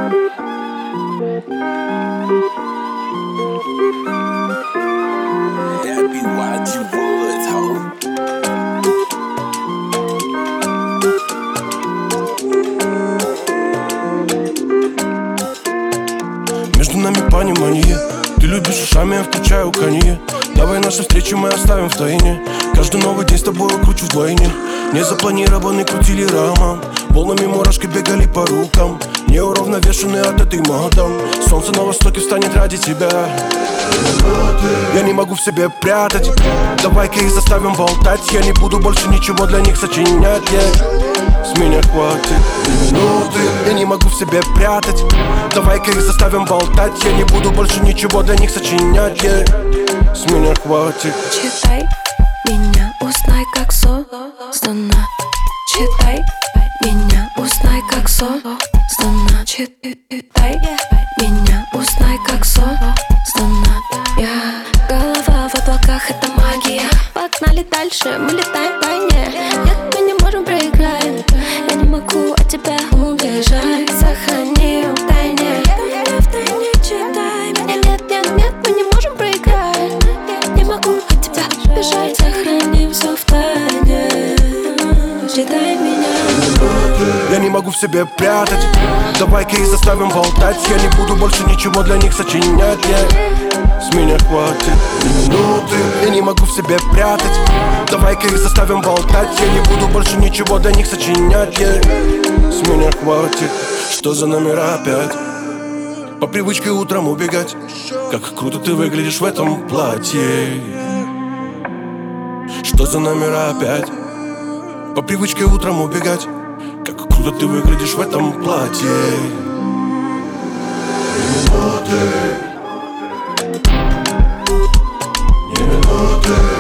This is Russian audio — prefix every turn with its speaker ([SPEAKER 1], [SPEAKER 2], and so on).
[SPEAKER 1] That be YG Woods, ho.
[SPEAKER 2] Между нами понимание. Ты любишь ушами, я включаю Канье. Давай наши встречи мы оставим в тайне. Каждый новый день с тобой кручу вдвойне. Незапланированный крутили роман. Волнами мурашки бегали по рукам. Неуравновешенный от этой мадам. Солнце на востоке встанет ради тебя. Я не могу в себе прятать. Давай-ка их заставим болтать. Я не буду больше ничего для них сочинять, С меня хватит минуты. Я не могу в себе прятать. Давай-ка их заставим болтать. Я не буду больше ничего для них сочинять, С меня хватит.
[SPEAKER 3] Читай меня, узнай, как создана. Читай меня, узнай, как создана. Читай меня, узнай, как создана. Голова в облаках, это магия. Погнали дальше, мы летаем в тайне. Нет, мы не можем проиграть. Я не могу от тебя убежать. Сохрани в тайне. В тайне читай меня. Нет, мы не можем проиграть. Не могу от тебя убежать. Сохрани все в тайне. Читай меня.
[SPEAKER 2] Я не могу в себе прятать. Давай-ка их заставим болтать. Я не буду больше ничего для них сочинять, С меня хватит минуты. Я не могу в себе прятать. Давай-ка их заставим болтать. Я не буду больше ничего для них сочинять, С меня хватит. Что за номера опять? По привычке утром убегать. Как круто ты выглядишь в этом платье. Что за номера опять? По привычке утром убегать. Как круто ты выглядишь в этом платье. Не минуты.